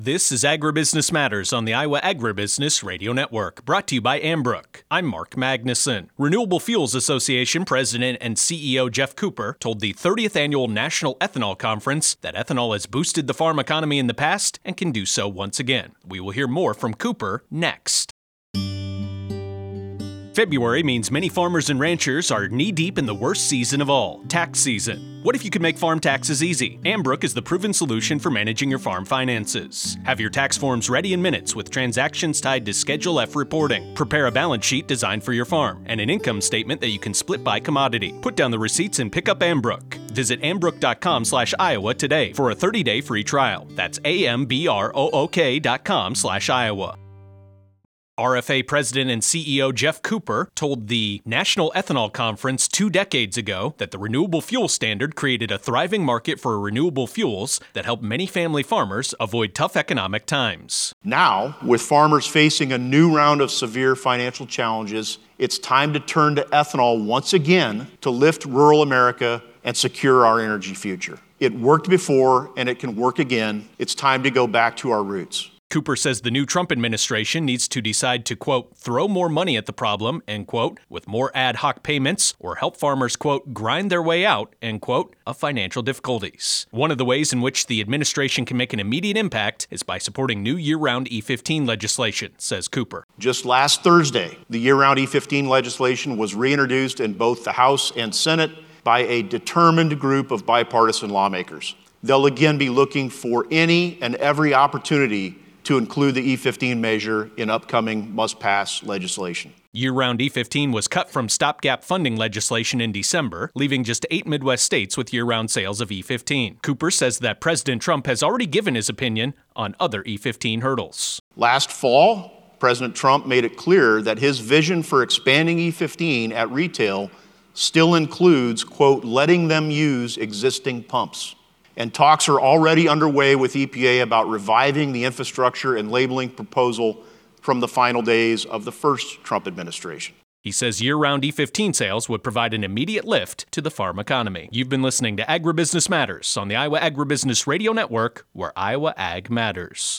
This is Agribusiness Matters on the Iowa Agribusiness Radio Network, brought to you by Ambrook. I'm Mark Magnuson. Renewable Fuels Association President and CEO Jeff Cooper told the 30th Annual National Ethanol Conference that ethanol has boosted the farm economy in the past and can do so once again. We will hear more from Cooper next. February means many farmers and ranchers are knee-deep in the worst season of all, tax season. What if you could make farm taxes easy? Ambrook is the proven solution for managing your farm finances. Have your tax forms ready in minutes with transactions tied to Schedule F reporting. Prepare a balance sheet designed for your farm and an income statement that you can split by commodity. Put down the receipts and pick up Ambrook. Visit ambrook.com/Iowa today for a 30-day free trial. That's ambrook.com/Iowa. RFA President and CEO Jeff Cooper told the National Ethanol Conference 2 decades ago that the renewable fuel standard created a thriving market for renewable fuels that helped many family farmers avoid tough economic times. Now, with farmers facing a new round of severe financial challenges, it's time to turn to ethanol once again to lift rural America and secure our energy future. It worked before and it can work again. It's time to go back to our roots. Cooper says the new Trump administration needs to decide to, quote, throw more money at the problem, end quote, with more ad hoc payments, or help farmers, quote, grind their way out, end quote, of financial difficulties. One of the ways in which the administration can make an immediate impact is by supporting new year-round E15 legislation, says Cooper. Just last Thursday, the year-round E15 legislation was reintroduced in both the House and Senate by a determined group of bipartisan lawmakers. They'll again be looking for any and every opportunity to include the E15 measure in upcoming must-pass legislation. Year-round E15 was cut from stopgap funding legislation in December, leaving just 8 Midwest states with year-round sales of E15. Cooper says that President Trump has already given his opinion on other E15 hurdles. Last fall, President Trump made it clear that his vision for expanding E15 at retail still includes, quote, letting them use existing pumps. And talks are already underway with EPA about reviving the infrastructure and labeling proposal from the final days of the first Trump administration. He says year-round E15 sales would provide an immediate lift to the farm economy. You've been listening to Agribusiness Matters on the Iowa Agribusiness Radio Network, where Iowa Ag matters.